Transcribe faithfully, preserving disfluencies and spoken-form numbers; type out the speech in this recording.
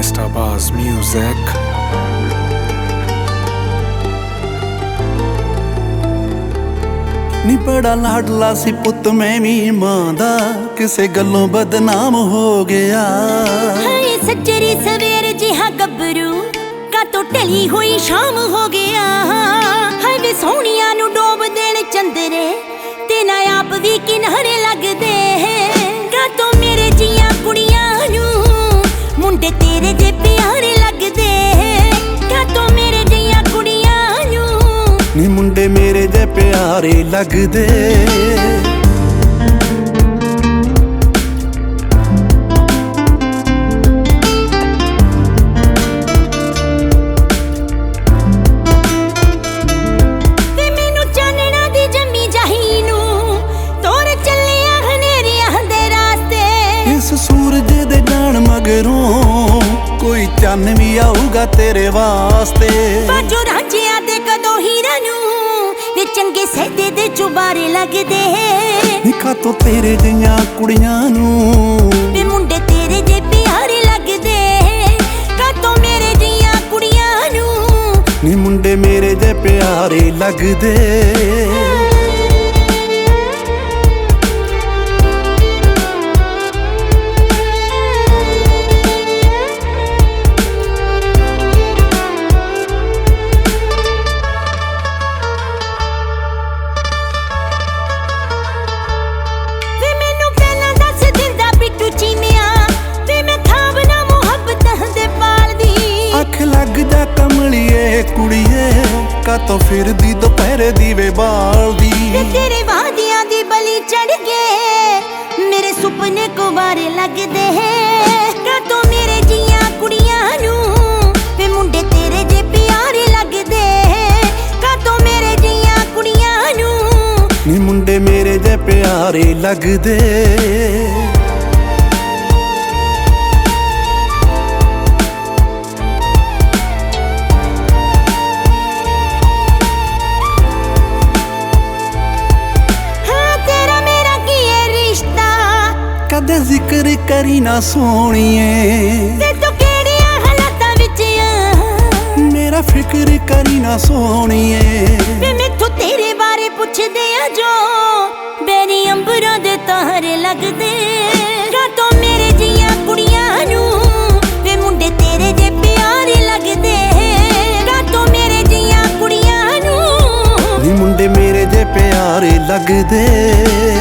Gangsta Bass Music। ਨੀ ਬੜਾ ਲਾਡਲਾ ਸੀ ਪੁੱਤ ਮੈਂ ਵੀ ਮਾਂ ਦਾ, ਕਿਸੇ ਗੱਲੋਂ ਬਦਨਾਮ ਹੋ ਗਿਆ। ਹਾਏ ਸੱਜਰੀ ਸਵੇਰ ਜਿਹਾ ਗੱਭਰੂ, ਕਾਤੋਂ ਢਲੀ ਹੋਈ ਸ਼ਾਮ ਹੋ ਗਿਆ। ਹਾਏ ਵੇ ਸੋਹਣੀਆਂ ਨੂੰ ਡੋਬ ਦੇਣ ਚੰਦਰੇ, ਤੇ ਨਾ ਆਪ ਵੀ ਕਿਨਾਰੇ ਲੱਗਦੇ। ਕਾਤੋਂ ਮੇਰੇ ਜੀਆਂ ਕੁੜੀਆਂ ਨੂੰ ਮੁੰਡੇ ਤੇਰੇ ਜੇ ਪਿਆਰੇ ਲੱਗਦੇ। ਕਾਤੋਂ ਮੇਰੇ ਜੀਆਂ ਕੁੜੀਆਂ ਨੂੰ ਨੀ ਮੁੰਡੇ ਮੇਰੇ ਜੇ ਪਿਆਰੇ ਲੱਗਦੇ। ਸੂਰਜ ਦੇ ਜਾਣ ਮਗਰੋਂ ਕੋਈ ਚੰਨ ਵੀ ਆਊਗਾ ਤੇਰੇ ਵਾਸਤੇ। ਬਾਜੋ ਰਾਂਝਿਆਂ ਦੇ ਕਦੋਂ ਹੀਰਾਂ ਨੂੰ ਵੇ ਚੰਗੇ ਸੈਦੇ ਦੇ ਚੁਬਾਰੇ ਲੱਗਦੇ। ਨਿੱਖਾਂ ਤੋਂ ਤੇਰੇ ਜਿਹੀਆਂ ਕੁੜੀਆਂ ਨੂੰ ਵੇ ਮੁੰਡੇ ਤੇਰੇ ਜੇ ਪਿਆਰੇ ਲੱਗਦੇ। ਕਾਤੋਂ ਮੇਰੇ ਜਿਹੀਆਂ ਕੁੜੀਆਂ ਨੂੰ ਨੀ ਮੁੰਡੇ ਮੇਰੇ ਜੇ ਪਿਆਰੇ ਲੱਗਦੇ। ਲੱਗ ਜਾ ਕਮਲੀਏ ਕੁੜੀਏ, ਕਾਤੋਂ ਫਿਰਦੀ ਦੁਪਹਿਰੇ ਦੀਵੇ ਬਾਲਦੀ। ਤੇ ਤੇਰੇ ਵਾਅਦਿਆਂ ਦੀ ਬਲੀ ਚੜ ਗਏ, ਮੇਰੇ ਸੁਪਨੇ ਕੁਵਾਰੇ ਲੱਗਦੇ। ਕਾਤੋਂ ਮੇਰੇ ਜੀਆਂ ਕੁੜੀਆਂ ਨੂੰ ਵੇ ਮੁੰਡੇ ਤੇਰੇ ਜੇ ਪਿਆਰੇ ਲੱਗਦੇ। ਕਾਤੋਂ ਮੇਰੇ ਜੀਆਂ ਕੁੜੀਆਂ ਨੂੰ ਨੀ ਮੁੰਡੇ ਮੇਰੇ ਜੇ ਪਿਆਰੇ ਲੱਗਦੇ। ਕਦੇ ਜ਼ਿਕਰ ਕਰੀ ਨਾ ਸੋਹਣੀਏ, ਤੇ ਤੂੰ ਕਿਹੜੀਆਂ ਹਾਲਾਤਾਂ ਵਿੱਚ ਆ। ਮੇਰਾ ਫਿਕਰ ਕਰੀ ਨਾ ਸੋਹਣੀਏ, ਵੇ ਮੈਥੋਂ ਤੇਰੇ ਬਾਰੇ ਪੁੱਛਦੇ ਆ ਜੋ ਬੇਰੀ ਅੰਬਰਾਂ ਦੇ ਤਾਰੇ ਲੱਗਦੇ। ਕਾਤੋਂ ਮੇਰੇ ਜੀਆਂ ਕੁੜੀਆਂ ਨੂੰ ਵੇ ਮੁੰਡੇ ਤੇਰੇ ਜੇ ਪਿਆਰੇ ਲੱਗਦੇ। ਕਾਤੋਂ ਮੇਰੇ ਜੀਆਂ ਕੁੜੀਆਂ ਨੂੰ ਨੀ ਮੁੰਡੇ ਮੇਰੇ ਜੇ ਪਿਆਰੇ ਲੱਗਦੇ।